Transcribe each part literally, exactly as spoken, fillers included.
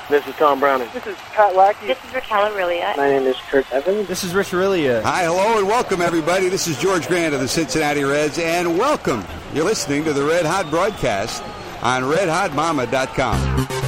This is Tom Browning. This is Pat Lackey. This is Raquel Aurelia. My name is Kurt Evans. This is Rich Aurelia. Hi, hello, and welcome, everybody. This is George Grant of the Cincinnati Reds, and welcome. You're listening to the Red Hot broadcast on red hot mama dot com.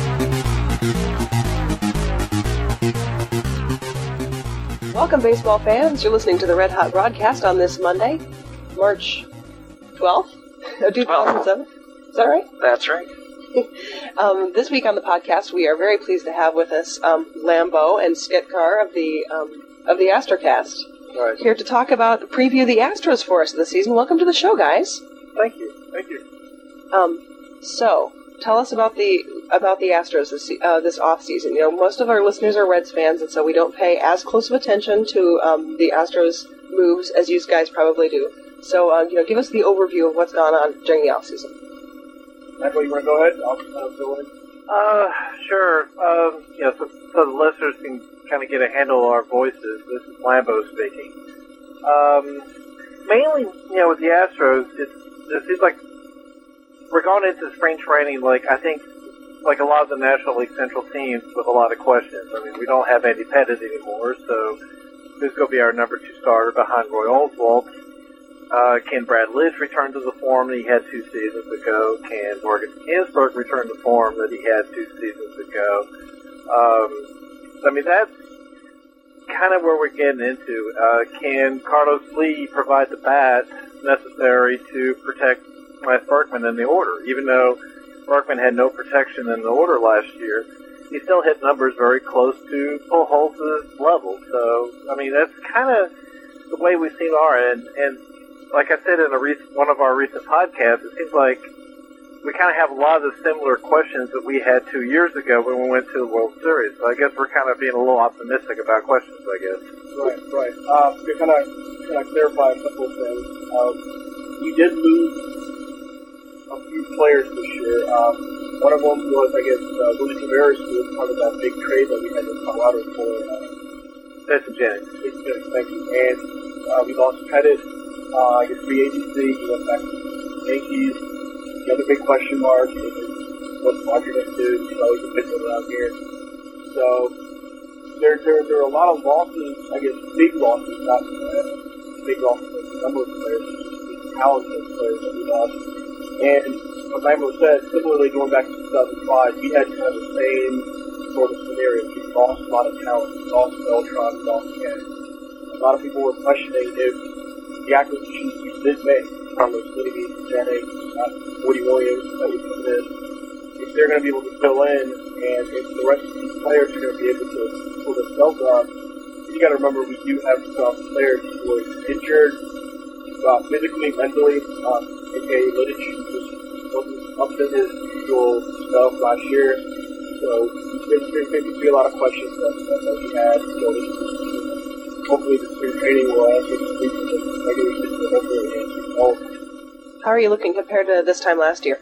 Welcome, baseball fans. You're listening to the Red Hot broadcast on this Monday, March twelfth, two thousand seven. Is that right? That's right. um, this week on the podcast, we are very pleased to have with us um, Lambeau and Skitcar of the um, of the Astrocast. Right. Here to talk about, preview the Astros for us this season. Welcome to the show, guys. Thank you. Thank you. Um, so, tell us about the about the Astros this uh, this off season. You know, most of our listeners are Reds fans, and so we don't pay as close of attention to um, the Astros moves as you guys probably do. So, uh, you know, give us the overview of what's gone on during the off season. Michael, you want to go ahead? I'll, I'll go ahead. Uh, sure. Um, you know, so, so the listeners can kind of get a handle on our voices. This is Lambeau speaking. Um, mainly, you know, with the Astros, it's, it seems like we're going into spring training, like, I think, like a lot of the National League Central teams with a lot of questions. I mean, we don't have Andy Pettitte anymore, so who's going to be our number two starter behind Roy Oswalt? Uh, can Brad Lidge return to the form that he had two seasons ago? Can Morgan Ginsburg return to the form that he had two seasons ago? Um, I mean, that's kind of where we're getting into. Uh, can Carlos Lee provide the bat necessary to protect Wes Berkman in the order? Even though Berkman had no protection in the order last year, he still hit numbers very close to Pujols' level. So, I mean, that's kind of the way we've seen our end. And like I said in a recent, one of our recent podcasts, it seems like we kind of have a lot of the similar questions that we had two years ago when we went to the World Series. So I guess we're kind of being a little optimistic about questions, I guess. Right, right. Uh, to kind of kind of clarify a couple of things, um, we did lose a few players this year. Um, one of them was, I guess, uh, Willie Taveras, who was part of that big trade that we had in Colorado for. Uh, That's Jennings. It's Jennings, thank you. And uh, we lost Pettitte. Uh, I guess free agency, he went back to the Yankees. The other big question mark is what's Roger going to do? He's always a pitcher around here. So there, there, there are a lot of losses, I guess big losses, not uh, big losses of a number of players, just talented players that we lost. And what Lambeau said, similarly going back to two thousand five, we had kind of the same sort of scenario. We lost a lot of talent. We lost Beltran, we lost Ken. A lot of people were questioning if the acquisitions we did make, Carlos Lee, Jennings, uh, Woody Williams, that we put in, if they're going to be able to fill in, and if the rest of these players are going to be able to pull themselves on, you got to remember we do have some players who are injured, uh, physically, mentally, um, a k a. Lidge, just wasn't up to his usual stuff last year. So there's, there's going to be a lot of questions that, that, that we had. So hopefully the spring training will answer the regular season will hopefully answer all. How are you looking compared to this time last year?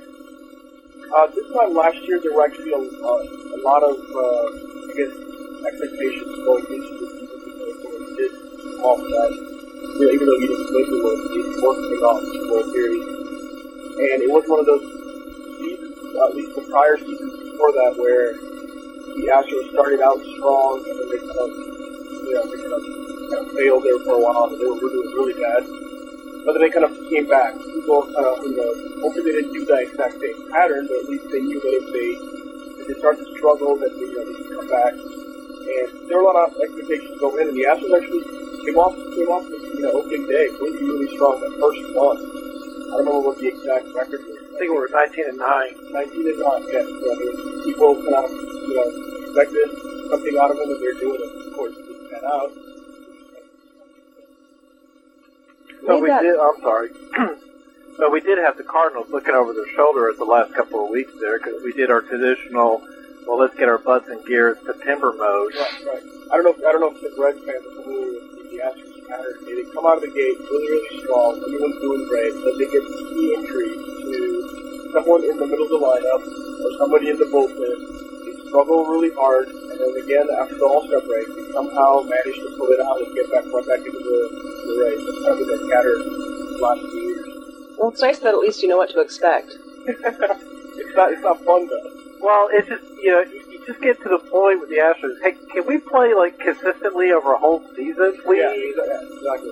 Uh, this time last year, there were actually a, uh, a lot of, uh, I guess, expectations going into the season because we did off that. You know, even though we didn't make the World Series, we worked it off the World Series. And it was one of those seasons, at least the prior seasons before that, where the Astros started out strong and then they kind of, you know, they kind of, kind of failed there for a while and they were doing really bad. But then they kind of came back. People kind of, you know, hopefully they didn't do that exact same pattern, but at least they knew that if they, if they start to struggle, that they, you know, they could come back. And there were a lot of expectations going in, and the Astros actually came off, came off this, you know, opening day really, really strong that first month. I don't remember what the exact record was. I think we were nineteen and nine. nineteen and nine, yes. So, I mean, people kind of, you know, expected something out of them, and they're doing it. Of course, it didn't pan out. So we did, I'm sorry. So we did have the Cardinals looking over their shoulder at the last couple of weeks there because we did our traditional, well, let's get our butts in gear September mode. Right, right. I don't know if, I don't know if the Reds fans are familiar with the Astros pattern. They come out of the gate really, really strong. Everyone's doing great. But they get key injury to someone in the middle of the lineup or somebody in the bullpen. They struggle really hard. And then again, after the All-Star break, they somehow manage to pull it out and get back right back into the, the race. That's kind of been scattered the last few years. Well, it's nice that at least you know what to expect. It's not, it's not fun, though. Well, it's just, you know, you just get to the point with the Astros. Hey, can we play like consistently over a whole season, please? Yeah, exactly.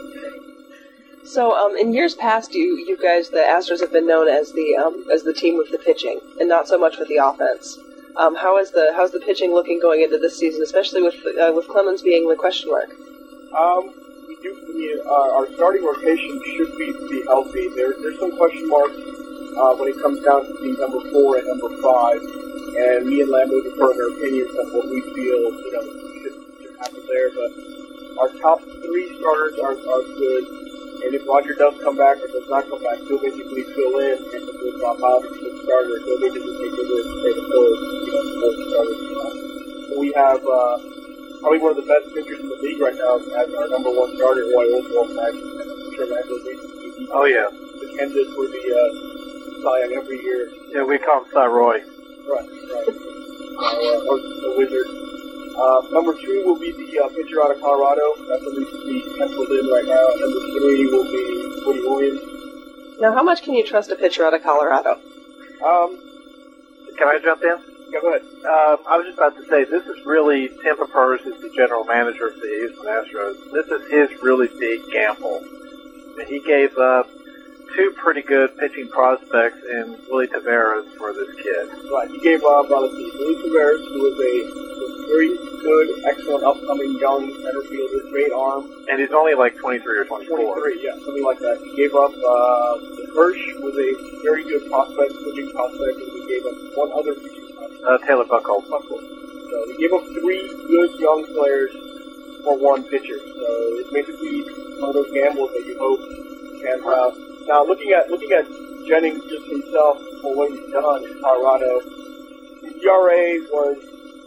So, um, in years past, you you guys, the Astros, have been known as the um, as the team with the pitching, and not so much with the offense. Um, how is the how's the pitching looking going into this season, especially with uh, with Clemens being the question mark? Um, we do. I mean, uh, our starting rotation should be be healthy. There, there's some question marks uh, when it comes down to being number four and number five, and me and Lambo defer our opinions on what we feel you know should, should happen there. But our top three starters are are good. And if Roger does come back or does not come back, he'll basically fill in and he'll drop out as the starter. He'll basically take over and stay the third, you know, fourth starter. So we have uh, probably one of the best pitchers in the league right now as our number one starter, Roy Oswalt. And I'm sure Randall recently. Oh, yeah. The candidate for the uh, Cy Young every year. Yeah, we call him Cy Roy. Right, right. Uh, or the Wizard. Uh, number two will be the uh, pitcher out of Colorado. That's what we see penciled in right now. Number three will be Woody Williams. Now, how much can you trust a pitcher out of Colorado? Um, Can I jump in? yeah, go ahead. Um, I was just about to say, this is really, Tim Papers is the general manager of the Houston Astros. This is his really big gamble. And he gave up two pretty good pitching prospects in Willie Taveras for this kid. Right, he gave up, uh, let's see, Willie Taveras, who was a very good, excellent, upcoming young center fielder, great arm. And he's only like twenty-three or twenty-four. twenty-three, yeah, something like that. He gave up, uh, Hirsch was a very good prospect, pitching prospect, and he gave up one other pitching prospect. Uh, Taylor Buckholz. Buckholz. So he gave up three good young players for one pitcher. So it's basically one of those gambles that you hope can have. Now, looking at looking at Jennings just himself for what he's done in Colorado, his E R A was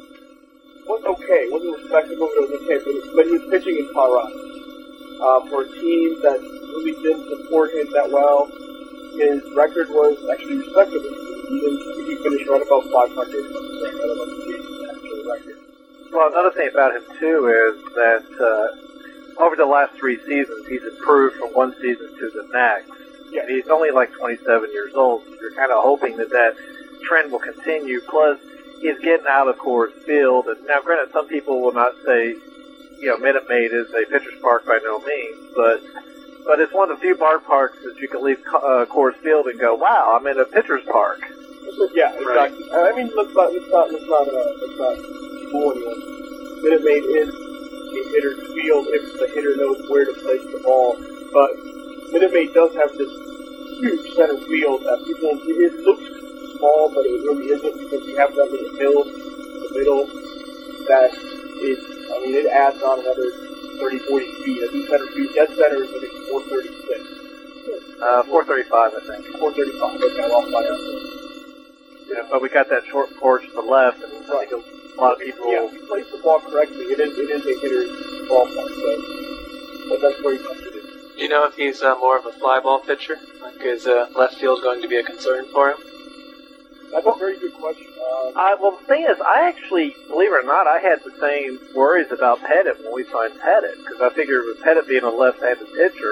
was okay. It wasn't respectable, but it was okay. But, but he was pitching in Colorado uh, for a team that really didn't support him that well. His record was actually respectable. He didn't. He finished right about five hundred. I don't know if he the actual record. Well, another thing about him, too, is that uh, over the last three seasons, he's improved from one season to the next. Yeah. And he's only like twenty-seven years old, so you're kind of hoping that that trend will continue. Plus, he's getting out of Coors Field. And now, granted, some people will not say, you know, Minute Maid is a pitcher's park by no means, but but it's one of the few ballparks that you can leave uh, Coors Field and go, wow, I'm in a pitcher's park. Yeah, exactly. Right. I mean, let's not let's not let's not uh, let's not fool anyone. Minute Maid is a hitter's field if the hitter knows where to place the ball, but Minute Maid does have this huge center field that people, it looks small, but it really isn't because you have that little hill in the middle that is, I mean, it adds on another thirty, forty feet. I think center field, dead center is like four thirty-six. Uh, four thirty-five, I think. four thirty-five, okay, I'm off by that. Yeah, but we got that short porch to the left, and I think a lot of people... Yeah, if you place the ball correctly, it is, it is a hitter's ballpark, so but that's where he comes to. Do you know if he's uh, more of a fly ball pitcher? Like, is uh, left field going to be a concern for him? That's a very good question. Um, I, well, the thing is, I actually, believe it or not, I had the same worries about Pettit when we signed Pettit, because I figured with Pettit being a left-handed pitcher,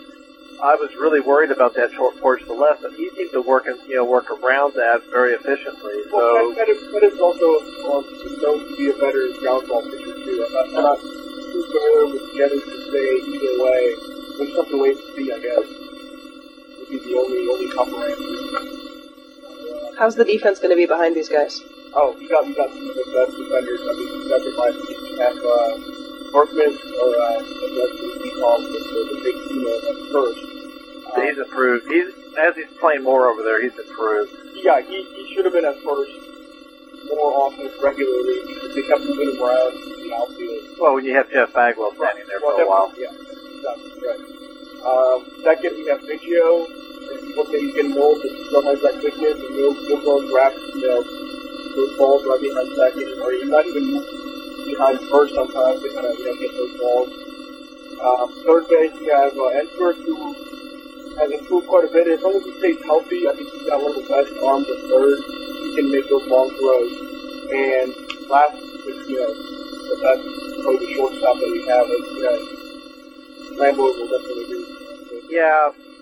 I was really worried about that short porch to the left, but he seemed to work, in, you know, work around that very efficiently. well, So, Pettit, Pettit's also um, known to be a better ground ball pitcher, too. I'm not, I'm not too familiar with Jennings to say either way. There's something wait to see, I guess. Would be the only, only proper answer. How's the defense going to be behind these guys? Oh, we got, we got some of the best defenders. I mean, that's in my opinion. We have, uh, Berkman, or, uh, that's what we call the, the big, you know, at first. so he's improved. He's, as he's playing more over there, he's improved. Yeah, he, he should have been at first more often, regularly, because they kept moving him around in the outfield. Well, when you have Jeff Bagwell standing there for well, a while. Yeah, exactly, right. Um, second, we have Biggio. Look at he's getting old, but still has that quickness, and he'll, he'll go and grab, you know, those balls right behind second, or he's not even behind first sometimes to kind of, you know, get those balls. Um, third base, we have uh, Ensworth, who has improved quite a bit. As long as he stays healthy, I think he's got one of the best arms at third. He can make those long throws. And last, you know, the best, probably the shortstop that we have is, you know, Lambo will definitely do. Yeah,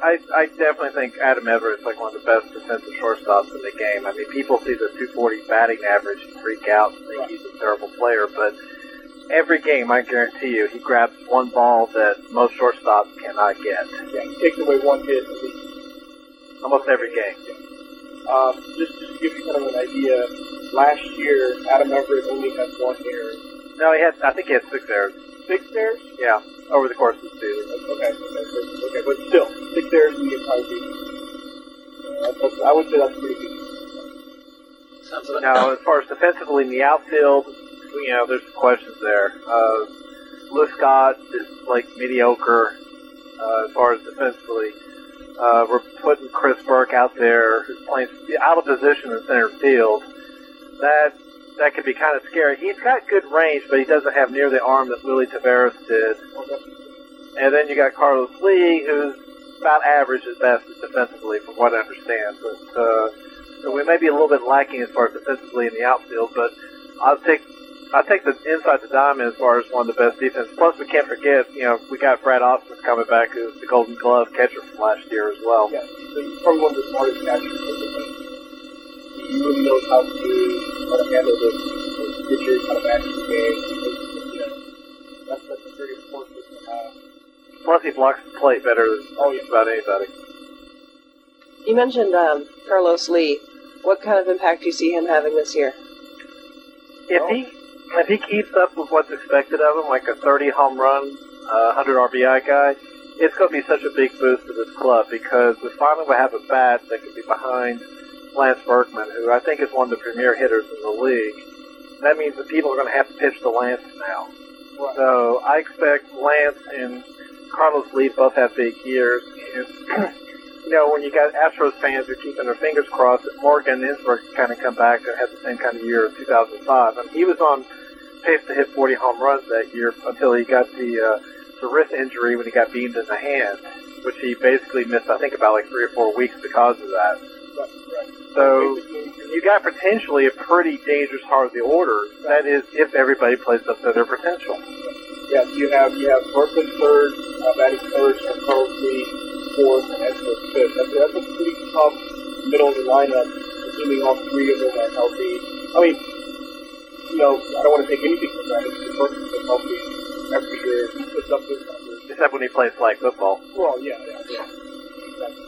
I, I definitely think Adam Everett's like one of the best defensive shortstops in the game. I mean, people see the two forty batting average and freak out and think he's a terrible player, but every game, I guarantee you, he grabs one ball that most shortstops cannot get. Yeah, he takes away one hit at least. Almost every game. Um, just, just to give you kind of an idea, last year, Adam Everett only had one error. No, he had, I think he had six errors. Six errors? Yeah, over the course of the season. Okay, okay, okay, okay, but still, six errors in the entire season. Uh, that's, I would say that's pretty good. Sounds like Now, as far as defensively in the outfield, you know, there's some questions there. Uh, Lou Scott is like mediocre uh, as far as defensively. Uh, we're putting Chris Burke out there, who's playing out of position in center field. That that could be kind of scary. He's got good range, but he doesn't have near the arm that Willie Taveras did. And then you got Carlos Lee, who's about average at best defensively, from what I understand. But uh, so we may be a little bit lacking as far as defensively in the outfield. But I'll take I take the inside the diamond as far as one of the best defense. Plus, we can't forget, you know, we got Brad Austin coming back, who's the Golden Glove catcher from last year as well. Yeah, so he's probably one of the smartest catchers in the league. He really knows how to how to handle the pitchers, how to manage the game. You know, that's that's a very important thing to have. Plus, he blocks the plate better than Oh, yeah. just about anybody. You mentioned um, Carlos Lee. What kind of impact do you see him having this year? If he if he keeps up with what's expected of him, like a thirty home run, uh, one hundred R B I guy, it's going to be such a big boost to this club because we finally will have a bat that can be behind Lance Berkman, who I think is one of the premier hitters in the league. That means that people are going to have to pitch to Lance now. Right. So I expect Lance and Carlos Lee both have big years. And, you know, when you got Astros fans who are keeping their fingers crossed that Morgan Insberg kind of come back and have the same kind of year as two thousand five. I mean, he was on pace to hit forty home runs that year until he got the, uh, the wrist injury when he got beamed in the hand, which he basically missed, I think, about like three or four weeks because of that. Right, right. So you got potentially a pretty dangerous heart of the order. That is, if everybody plays up to their potential. Yeah, you have you have Berkman third, uh, batting third, and Carlos Lee fourth, and Esco fifth. That's, that's a pretty tough middle of the lineup, assuming all three of them are healthy. I mean, you know, I don't want to take anything for granted because Berkman's been healthy every year. He puts up good numbers. Except when he plays flag football. Well, yeah, yeah, yeah. Exactly.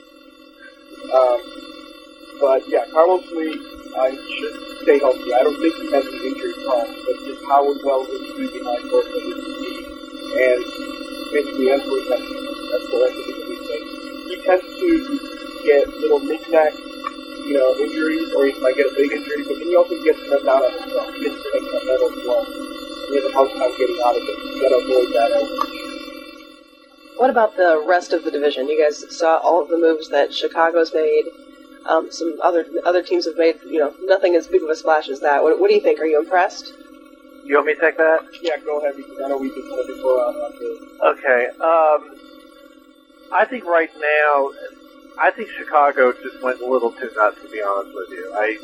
Um, but yeah, Carlos Lee uh, should stay healthy. I don't think he has any injury problems, but just how well will he be behind Berkman is the key. And basically, that's what that's, that's the rest of the thing. He tends to get little knick-knack, you know, injuries, or he might get a big injury, but then he also gets sent out on himself. He gets sent out metal as well. He has a hard time getting out of it. You gotta avoid that outreach. What about the rest of the division? You guys saw all of the moves that Chicago's made. Um, some other other teams have made, you know, nothing as big of a splash as that. What, what do you think? Are you impressed? You want me to take that? Yeah, go ahead, because I know we just said before on the... Okay. Um, I think right now, I think Chicago just went a little too nuts, to be honest with you. I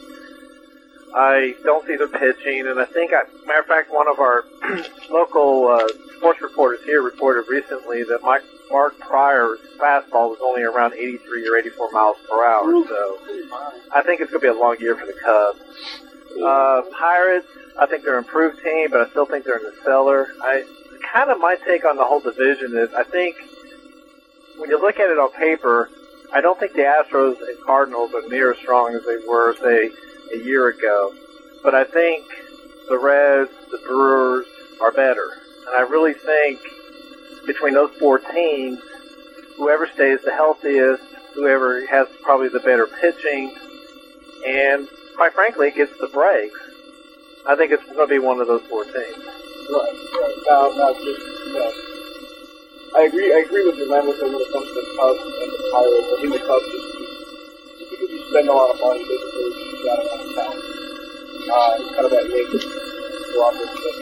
I don't see their pitching, and I think, I, matter of fact, one of our local uh, sports reporters here reported recently that Mike, Mark Pryor's fastball was only around eighty-three or eighty-four miles per hour. So I think it's going to be a long year for the Cubs. Uh, Pirates, I think they're an improved team, but I still think they're in the cellar. I kind of my take on the whole division is I think when you look at it on paper, I don't think the Astros and Cardinals are near as strong as they were, say, a year ago. But I think the Reds, the Brewers are better. And I really think between those four teams, whoever stays the healthiest, whoever has probably the better pitching, and quite frankly, gets the breaks, I think it's going to be one of those four teams. Right, right. Now, now just, you know, I agree, I agree with your man when it comes to the Cubs and the Pirates. I think the Cubs just, just because you spend a lot of money doesn't really mean you got a lot of talent. Uh, it's kind of that Yankees cooperative that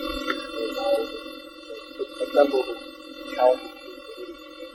assemble the talented team.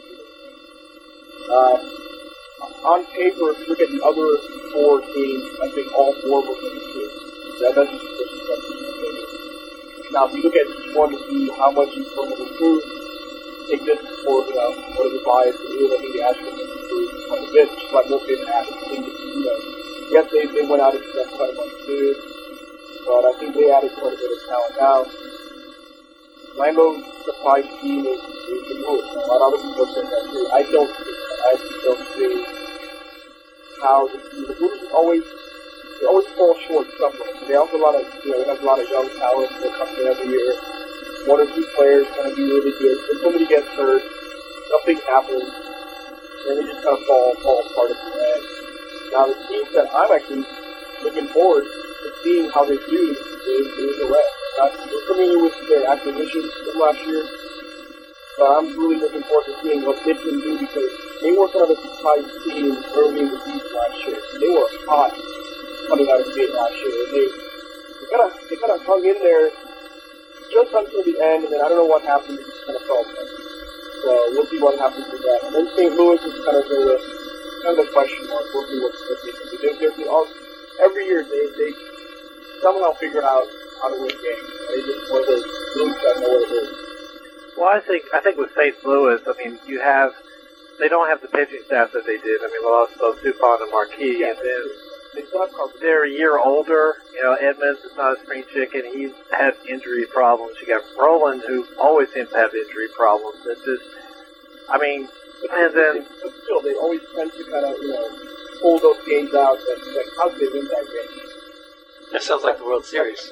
Uh, on paper, if you look at the other four teams, I think all four will be good. That, that's just now, if you look at each one to see how much each one will improve, take this for, you know, what is the bias to do, I think the Astros improved quite a bit, just like most favorite athletes. They just, you know, yes, they, they went out and spent quite a bunch of food, but I think they added quite a bit of talent now. Lambeau's supply scheme is, is the move. A lot of other people say that too. I don't see that. I just don't see how the, the Blues always they always fall short somewhere. They also have a lot of you know they have a lot of young talent that comes in every year. One or two players going to be really good. If somebody gets hurt, something happens, and they just kind of fall fall apart at the end. Now the team that I'm actually looking forward to seeing how they do is, is the Reds. Uh, we're familiar with their acquisitions from last year, but I'm really looking forward to seeing what they can do because they were kind of a surprise team early in the season last year. They were hot coming out of the gate last year. They they kind of they kind of hung in there just until the end, and then I don't know what happened. It just kind of fell apart. So we'll see what happens with that. And then Saint Louis is kind of the kind of a question mark. We'll see what what they can do. They're, they're, all, every year they they somehow figure out how to win games. They just one of those groups that know what it is. Well, I think I think with Saint Louis, I mean, you have they don't have the pitching staff that they did. I mean, they lost both Dupont and Marquis, Yeah, and then they still have Carpenter. they're a year older. You know, Edmonds is not a spring chicken. He's had injury problems. You got Roland, who always seems to have injury problems. It's just, I mean, But, and then but still, they always tend to kind of you know pull those games out. That, like, how did they win that game? That sounds like the World Series.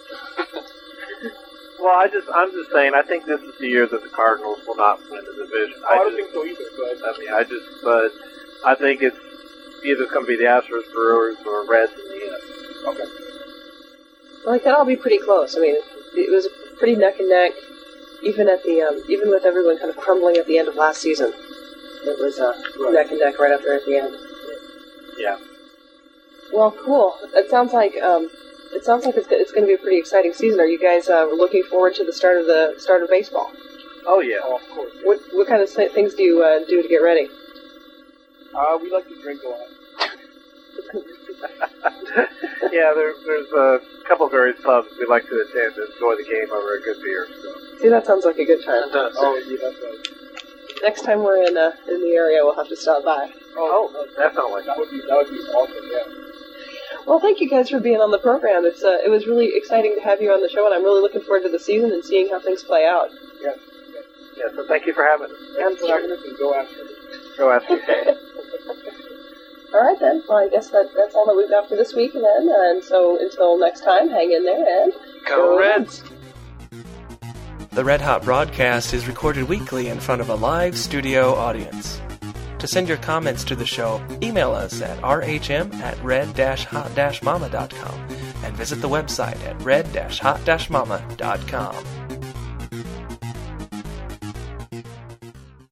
well, I just I'm just saying. I think this is the year that the Cardinals will not win the division. Oh, I, don't just, think so either. But I mean, I just, but I think it's either going to be the Astros, Brewers, or Reds in the end. okay. Well, it could all be pretty close. I mean, it was pretty neck and neck, even at the um, even with everyone kind of crumbling at the end of last season. It was uh, Right. neck and neck right up there at the end. Yeah. Well, cool. It sounds like um, it sounds like it's it's going to be a pretty exciting season. Are you guys uh, looking forward to the start of the start of baseball? Oh yeah. Oh, of course. What what kind of th- things do you uh, do to get ready? Uh, we like to drink a lot. yeah, there, there's a couple of various pubs we like to attend and enjoy the game over a good beer. So. See, that sounds like a good time. It does. Oh, yeah, that's right. Next time we're in uh, in the area, we'll have to stop by. Oh, definitely. That would be that would be awesome. Yeah. Well, thank you guys for being on the program. It's uh, it was really exciting to have you on the show, and I'm really looking forward to the season and seeing how things play out. Yes. Yeah, so thank you for having us. Thanks for having us and go after it. Go after it. All right, then. Well, I guess that, that's all that we've got for this week, then. And so until next time, hang in there and Go Reds! The Red Hot broadcast is recorded weekly in front of a live studio audience. To send your comments to the show, email us at r h m at red dash hot dash mama dot com and visit the website at red dash hot dash mama dot com.